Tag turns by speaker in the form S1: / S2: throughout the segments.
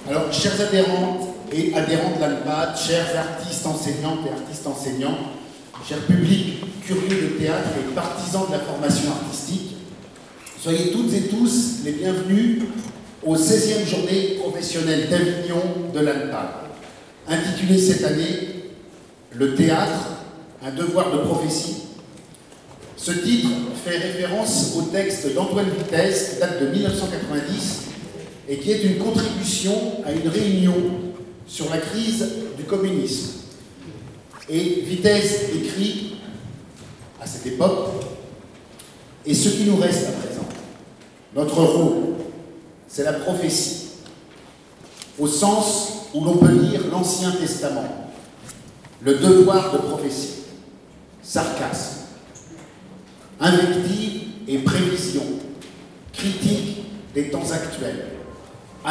S1: Alors, chers adhérentes et adhérents de l'ANPAD, chers artistes enseignantes et artistes enseignants, chers publics curieux de théâtre et partisans de la formation artistique, soyez toutes et tous les bienvenus aux 16e journée professionnelle d'Avignon de l'ANPAD, intitulée cette année « Le théâtre, un devoir de prophétie ». Ce titre fait référence au texte d'Antoine Vitesse, qui date de 1990, et qui est une contribution à une réunion sur la crise du communisme. Et Vitesse écrit à cette époque « Et ce qui nous reste à présent, notre rôle, c'est la prophétie, au sens où l'on peut lire l'Ancien Testament, le devoir de prophétie, sarcasme, invective et prévision, critique des temps actuels, annonce. »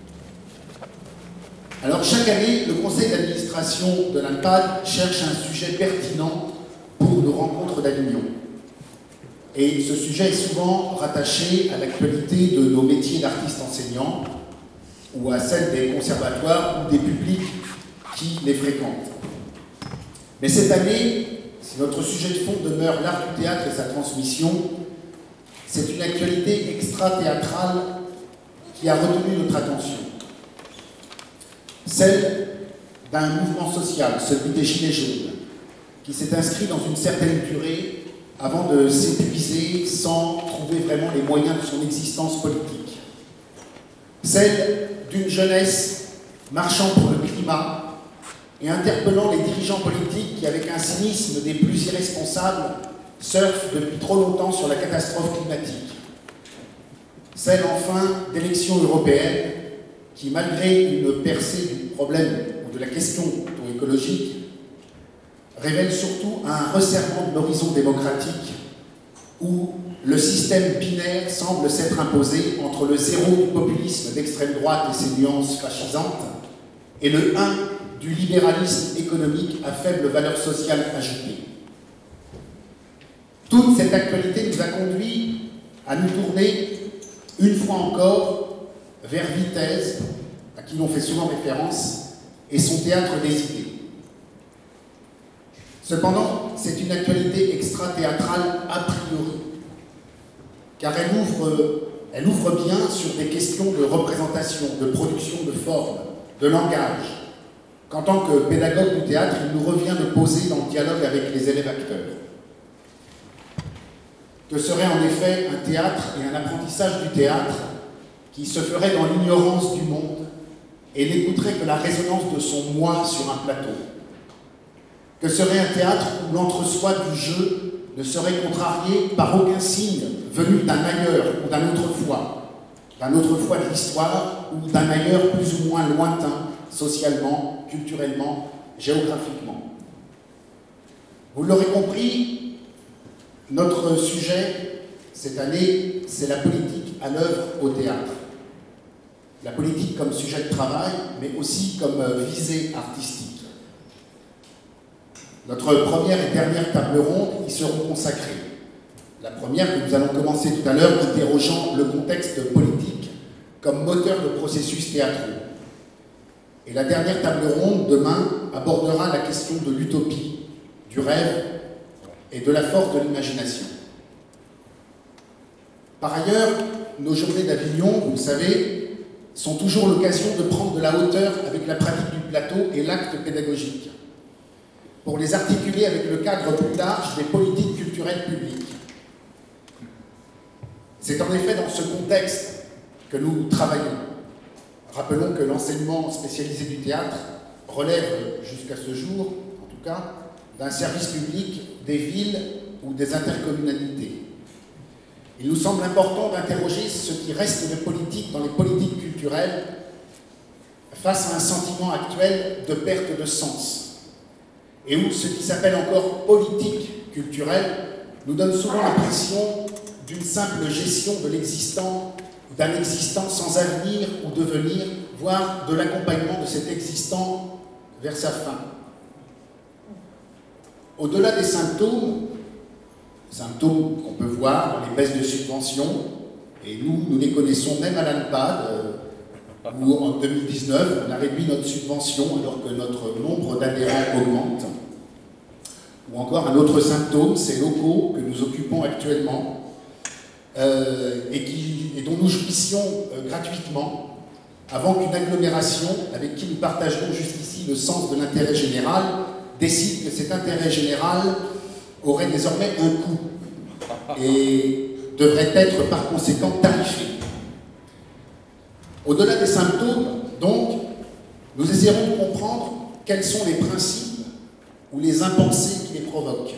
S1: Alors chaque année, le conseil d'administration de l'ANPAD cherche un sujet pertinent pour nos rencontres d'Avignon. Et ce sujet est souvent rattaché à l'actualité de nos métiers d'artistes enseignants ou à celle des conservatoires ou des publics qui les fréquentent. Mais cette année, si notre sujet de fond demeure l'art du théâtre et sa transmission, c'est une actualité extra-théâtrale qui a retenu notre attention. Celle d'un mouvement social, celui des Gilets jaunes, qui s'est inscrit dans une certaine durée avant de s'épuiser sans trouver vraiment les moyens de son existence politique. Celle d'une jeunesse marchant pour le climat et interpellant les dirigeants politiques qui, avec un cynisme des plus irresponsables, surfent depuis trop longtemps sur la catastrophe climatique. Celle, enfin, d'élections européennes qui, malgré une percée du problème ou de la question écologique, révèle surtout un resserrement de l'horizon démocratique où le système binaire semble s'être imposé entre le 0 du populisme d'extrême droite et ses nuances fascisantes et le 1 du libéralisme économique à faible valeur sociale ajoutée. Toute cette actualité nous a conduit à nous tourner une fois encore vers Vitesse, à qui l'on fait souvent référence, et son théâtre des idées. Cependant, c'est une actualité extra-théâtrale a priori, car elle ouvre bien sur des questions de représentation, de production de forme, de langage, qu'en tant que pédagogue du théâtre, il nous revient de poser dans le dialogue avec les élèves acteurs. Que serait en effet un théâtre et un apprentissage du théâtre qui se ferait dans l'ignorance du monde et n'écouterait que la résonance de son moi sur un plateau? Que serait un théâtre où l'entre-soi du jeu ne serait contrarié par aucun signe venu d'un ailleurs ou d'un autre foi de l'histoire ou d'un ailleurs plus ou moins lointain, socialement, culturellement, géographiquement? Vous l'aurez compris, notre sujet cette année, c'est la politique à l'œuvre au théâtre. La politique comme sujet de travail, mais aussi comme visée artistique. Notre première et dernière table ronde y seront consacrées. La première que nous allons commencer tout à l'heure, interrogeant le contexte politique comme moteur de processus théâtraux. Et la dernière table ronde, demain, abordera la question de l'utopie, du rêve et de la force de l'imagination. Par ailleurs, nos journées d'Avignon, vous le savez, sont toujours l'occasion de prendre de la hauteur avec la pratique du plateau et l'acte pédagogique, pour les articuler avec le cadre plus large des politiques culturelles publiques. C'est en effet dans ce contexte que nous travaillons. Rappelons que l'enseignement spécialisé du théâtre relève, jusqu'à ce jour, en tout cas, d'un service public des villes ou des intercommunalités. Il nous semble important d'interroger ce qui reste de politique dans les politiques culturelles face à un sentiment actuel de perte de sens, et où ce qui s'appelle encore politique culturelle nous donne souvent l'impression d'une simple gestion de l'existant, d'un existant sans avenir ou devenir, voire de l'accompagnement de cet existant vers sa fin. Au-delà des symptômes qu'on peut voir dans les baisses de subventions, et nous les connaissons même à l'ANPAD, où en 2019, on a réduit notre subvention alors que notre nombre d'adhérents augmente. Ou encore un autre symptôme, ces locaux que nous occupons actuellement et dont nous jouissions gratuitement avant qu'une agglomération avec qui nous partageons jusqu'ici le sens de l'intérêt général décide que cet intérêt général aurait désormais un coût et devrait être par conséquent tarifé. Au-delà des symptômes, donc, nous essaierons de comprendre quels sont les principes ou les impensés qui les provoquent.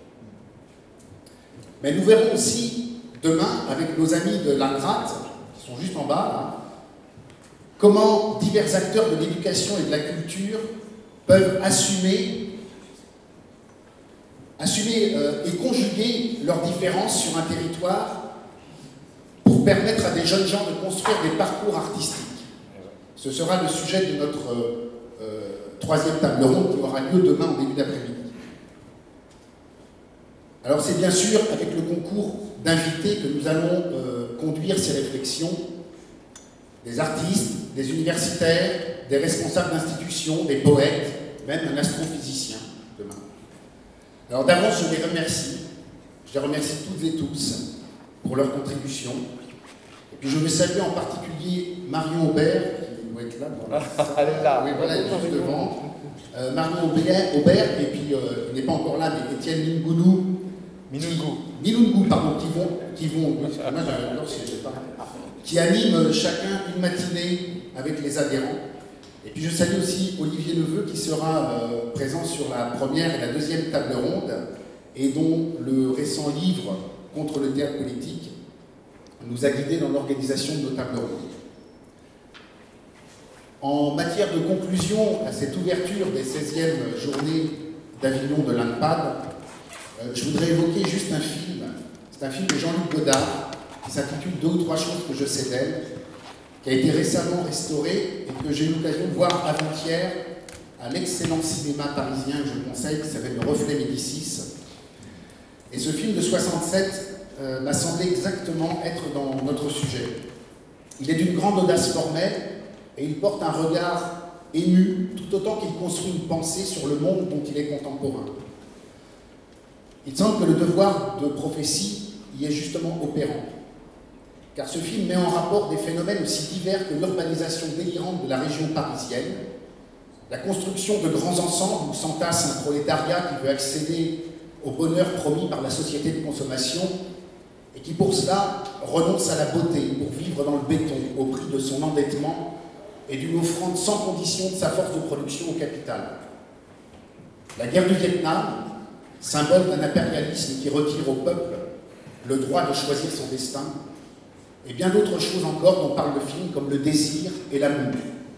S1: Mais nous verrons aussi demain, avec nos amis de l'ANRAT, qui sont juste en bas, là, comment divers acteurs de l'éducation et de la culture peuvent assumer et conjuguer leurs différences sur un territoire pour permettre à des jeunes gens de construire des parcours artistiques. Ce sera le sujet de notre troisième table ronde qui aura lieu demain en début d'après-midi. Alors c'est bien sûr avec le concours d'invités que nous allons conduire ces réflexions, des artistes, des universitaires, des responsables d'institutions, des poètes, même un astrophysicien demain. Alors d'avance, je les remercie. Je les remercie toutes et tous pour leur contribution. Et puis je veux saluer en particulier Marion Aubert, qui doit être là.
S2: Elle est là.
S1: Oui, voilà, elle est juste devant. Marion Aubert, et puis il n'est pas encore là, mais Étienne Minungu, pardon, qui animent chacun une matinée avec les adhérents. Et puis je salue aussi Olivier Neveu qui sera présent sur la première et la deuxième table ronde et dont le récent livre Contre le théâtre politique nous a guidés dans l'organisation de nos tables rondes. En matière de conclusion à cette ouverture des 16e journées d'Avignon de l'ANPAD, je voudrais évoquer juste un film. C'est un film de Jean-Luc Godard qui s'intitule « 2 ou 3 choses que je sais d'elle », qui a été récemment restauré et que j'ai eu l'occasion de voir avant-hier à l'excellent cinéma parisien que je conseille, qui s'appelle Le Reflet Médicis. Et ce film de 67 m'a semblé exactement être dans notre sujet. Il est d'une grande audace formelle et il porte un regard ému tout autant qu'il construit une pensée sur le monde dont il est contemporain. Il semble que le devoir de prophétie y est justement opérant, car ce film met en rapport des phénomènes aussi divers que l'urbanisation délirante de la région parisienne, la construction de grands ensembles où s'entasse un prolétariat qui veut accéder au bonheur promis par la société de consommation et qui pour cela renonce à la beauté pour vivre dans le béton au prix de son endettement et d'une offrande sans condition de sa force de production au capital. La guerre du Vietnam, symbole d'un impérialisme qui retire au peuple le droit de choisir son destin, et bien d'autres choses encore dont parle le film, comme le désir et l'amour.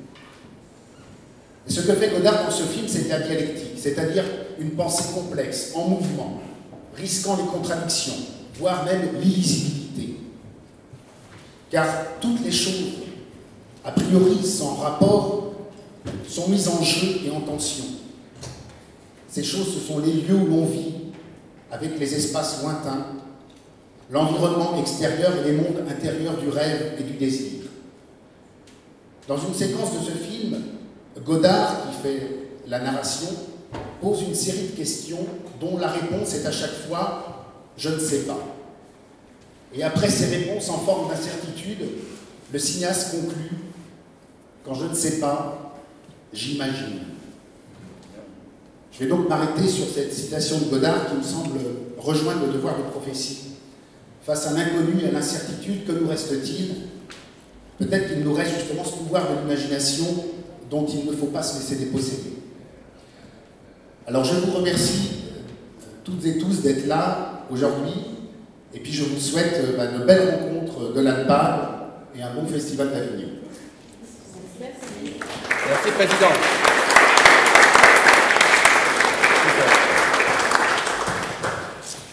S1: Et ce que fait Godard dans ce film, c'est la dialectique, c'est-à-dire une pensée complexe, en mouvement, risquant les contradictions, voire même l'illisibilité. Car toutes les choses, a priori sans rapport, sont mises en jeu et en tension. Ces choses, ce sont les lieux où l'on vit, avec les espaces lointains, l'environnement extérieur et les mondes intérieurs du rêve et du désir. Dans une séquence de ce film, Godard, qui fait la narration, pose une série de questions dont la réponse est à chaque fois « je ne sais pas ». Et après ces réponses en forme d'incertitude, le cinéaste conclut « quand je ne sais pas, j'imagine ». Je vais donc m'arrêter sur cette citation de Godard qui me semble rejoindre le devoir de prophétie. Face à l'inconnu et à l'incertitude, que nous reste-t-il? Peut-être qu'il nous reste justement ce pouvoir de l'imagination dont il ne faut pas se laisser déposséder. Alors je vous remercie toutes et tous d'être là aujourd'hui, et puis je vous souhaite de belles rencontres de l'ANPAD et un bon festival d'Avignon.
S2: Merci Président.